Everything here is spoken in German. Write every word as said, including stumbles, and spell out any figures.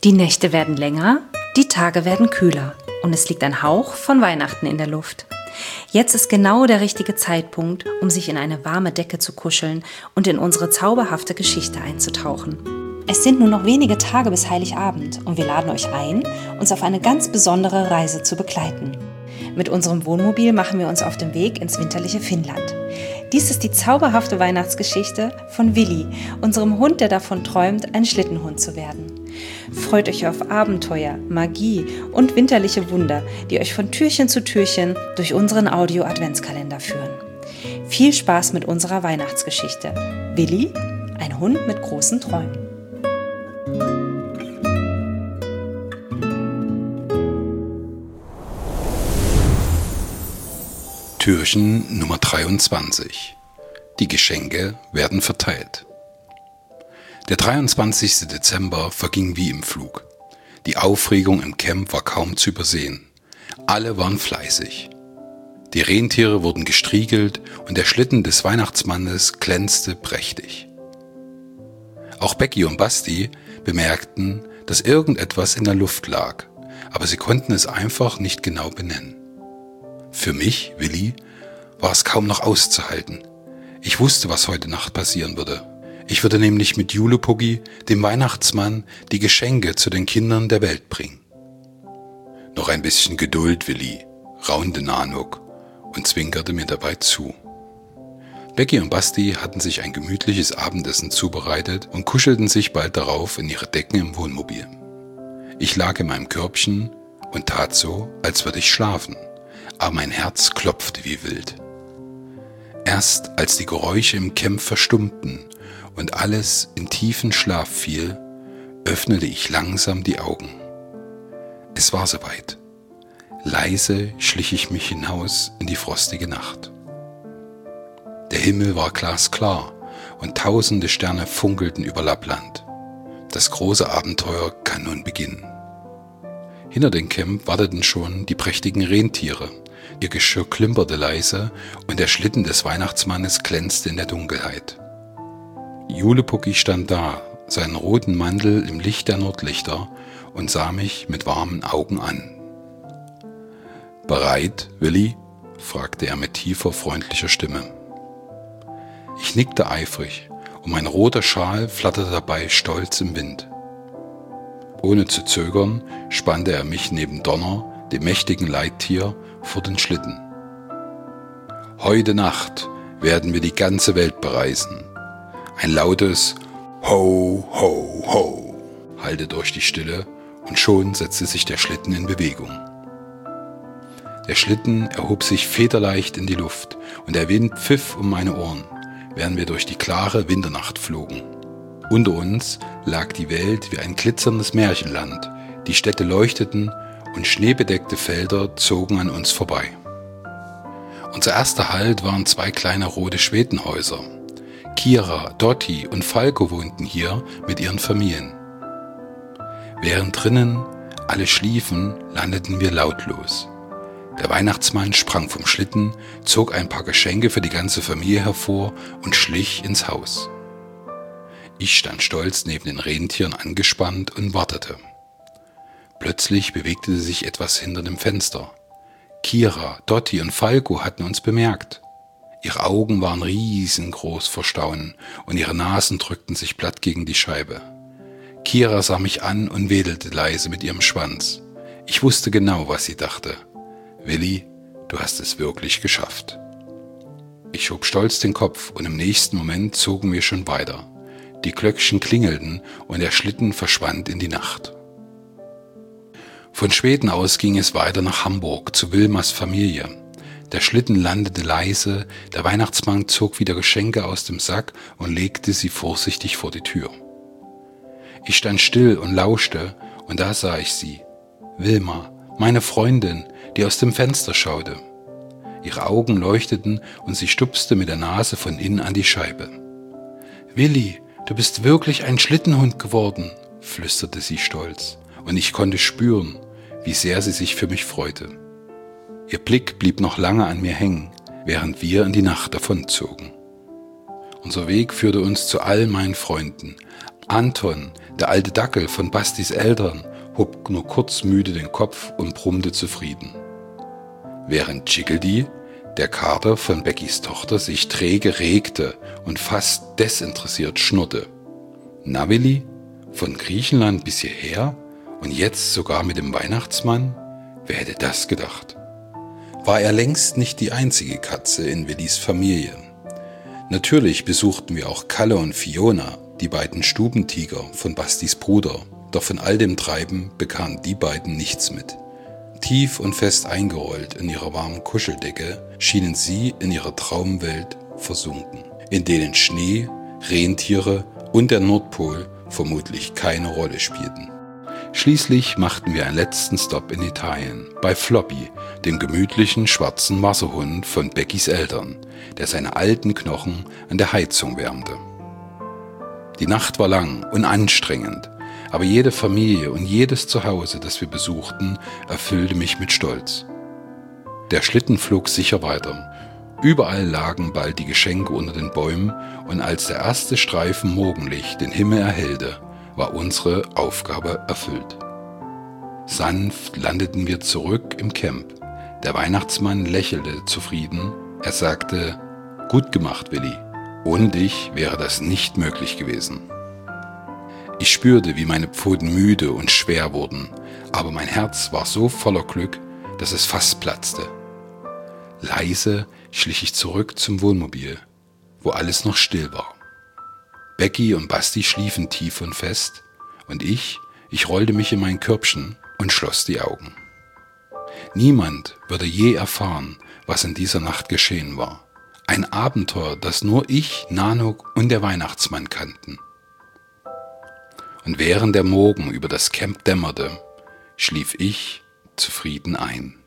Die Nächte werden länger, die Tage werden kühler und es liegt ein Hauch von Weihnachten in der Luft. Jetzt ist genau der richtige Zeitpunkt, um sich in eine warme Decke zu kuscheln und in unsere zauberhafte Geschichte einzutauchen. Es sind nur noch wenige Tage bis Heiligabend und wir laden euch ein, uns auf eine ganz besondere Reise zu begleiten. Mit unserem Wohnmobil machen wir uns auf den Weg ins winterliche Finnland. Dies ist die zauberhafte Weihnachtsgeschichte von Willi, unserem Hund, der davon träumt, ein Schlittenhund zu werden. Freut euch auf Abenteuer, Magie und winterliche Wunder, die euch von Türchen zu Türchen durch unseren Audio-Adventskalender führen. Viel Spaß mit unserer Weihnachtsgeschichte. Willi, ein Hund mit großen Träumen. Türchen Nummer dreiundzwanzig. Die Geschenke werden verteilt. Der dreiundzwanzigste Dezember verging wie im Flug. Die Aufregung im Camp war kaum zu übersehen. Alle waren fleißig. Die Rentiere wurden gestriegelt und der Schlitten des Weihnachtsmannes glänzte prächtig. Auch Becky und Basti bemerkten, dass irgendetwas in der Luft lag, aber sie konnten es einfach nicht genau benennen. Für mich, Willi, war es kaum noch auszuhalten. Ich wusste, was heute Nacht passieren würde. Ich würde nämlich mit Julepuggi, dem Weihnachtsmann, die Geschenke zu den Kindern der Welt bringen. Noch ein bisschen Geduld, Willi, raunte Nanook und zwinkerte mir dabei zu. Becky und Basti hatten sich ein gemütliches Abendessen zubereitet und kuschelten sich bald darauf in ihre Decken im Wohnmobil. Ich lag in meinem Körbchen und tat so, als würde ich schlafen. Aber mein Herz klopfte wie wild. Erst als die Geräusche im Camp verstummten und alles in tiefen Schlaf fiel, öffnete ich langsam die Augen. Es war soweit. Leise schlich ich mich hinaus in die frostige Nacht. Der Himmel war glasklar und tausende Sterne funkelten über Lappland. Das große Abenteuer kann nun beginnen. Hinter dem Camp warteten schon die prächtigen Rentiere. Ihr Geschirr klimperte leise und der Schlitten des Weihnachtsmannes glänzte in der Dunkelheit. Julepuggi stand da, seinen roten Mantel im Licht der Nordlichter und sah mich mit warmen Augen an. »Bereit, Willi?« fragte er mit tiefer, freundlicher Stimme. Ich nickte eifrig und mein roter Schal flatterte dabei stolz im Wind. Ohne zu zögern spannte er mich neben Donner, dem mächtigen Leittier, vor den Schlitten. Heute Nacht werden wir die ganze Welt bereisen. Ein lautes Ho, ho, ho hallte durch die Stille und schon setzte sich der Schlitten in Bewegung. Der Schlitten erhob sich federleicht in die Luft und der Wind pfiff um meine Ohren, während wir durch die klare Winternacht flogen. Unter uns lag die Welt wie ein glitzerndes Märchenland. Die Städte leuchteten und schneebedeckte Felder zogen an uns vorbei. Unser erster Halt waren zwei kleine rote Schwedenhäuser. Kira, Dotti und Falco wohnten hier mit ihren Familien. Während drinnen alle schliefen, landeten wir lautlos. Der Weihnachtsmann sprang vom Schlitten, zog ein paar Geschenke für die ganze Familie hervor und schlich ins Haus. Ich stand stolz neben den Rentieren angespannt und wartete. Plötzlich bewegte sich etwas hinter dem Fenster. Kira, Dotti und Falco hatten uns bemerkt. Ihre Augen waren riesengroß vor Staunen und ihre Nasen drückten sich platt gegen die Scheibe. Kira sah mich an und wedelte leise mit ihrem Schwanz. Ich wusste genau, was sie dachte. Willi, du hast es wirklich geschafft. Ich schob stolz den Kopf und im nächsten Moment zogen wir schon weiter. Die Glöckchen klingelten und der Schlitten verschwand in die Nacht. Von Schweden aus ging es weiter nach Hamburg zu Wilmas Familie. Der Schlitten landete leise, der Weihnachtsmann zog wieder Geschenke aus dem Sack und legte sie vorsichtig vor die Tür. Ich stand still und lauschte und da sah ich sie, Wilma, meine Freundin, die aus dem Fenster schaute. Ihre Augen leuchteten und sie stupste mit der Nase von innen an die Scheibe. »Willi, du bist wirklich ein Schlittenhund geworden«, flüsterte sie stolz, und ich konnte spüren, wie sehr sie sich für mich freute. Ihr Blick blieb noch lange an mir hängen, während wir in die Nacht davonzogen. Unser Weg führte uns zu all meinen Freunden. Anton, der alte Dackel von Bastis Eltern, hob nur kurz müde den Kopf und brummte zufrieden. Während Chickadee, der Kater von Beckys Tochter, sich träge regte und fast desinteressiert schnurrte. Naveli, von Griechenland bis hierher und jetzt sogar mit dem Weihnachtsmann? Wer hätte das gedacht? War er längst nicht die einzige Katze in Willis Familie. Natürlich besuchten wir auch Kalle und Fiona, die beiden Stubentiger von Bastis Bruder, doch von all dem Treiben bekamen die beiden nichts mit. Tief und fest eingerollt in ihrer warmen Kuscheldecke schienen sie in ihrer Traumwelt versunken, in denen Schnee, Rentiere und der Nordpol vermutlich keine Rolle spielten. Schließlich machten wir einen letzten Stopp in Italien, bei Floppy, dem gemütlichen schwarzen Wasserhund von Beckys Eltern, der seine alten Knochen an der Heizung wärmte. Die Nacht war lang und anstrengend, aber jede Familie und jedes Zuhause, das wir besuchten, erfüllte mich mit Stolz. Der Schlitten flog sicher weiter. Überall lagen bald die Geschenke unter den Bäumen und als der erste Streifen Morgenlicht den Himmel erhellte, war unsere Aufgabe erfüllt. Sanft landeten wir zurück im Camp. Der Weihnachtsmann lächelte zufrieden. Er sagte, gut gemacht, Willi. Ohne dich wäre das nicht möglich gewesen. Ich spürte, wie meine Pfoten müde und schwer wurden, aber mein Herz war so voller Glück, dass es fast platzte. Leise schlich ich zurück zum Wohnmobil, wo alles noch still war. Becky und Basti schliefen tief und fest und ich, ich rollte mich in mein Körbchen und schloss die Augen. Niemand würde je erfahren, was in dieser Nacht geschehen war. Ein Abenteuer, das nur ich, Nanook und der Weihnachtsmann kannten. Und während der Morgen über das Camp dämmerte, schlief ich zufrieden ein.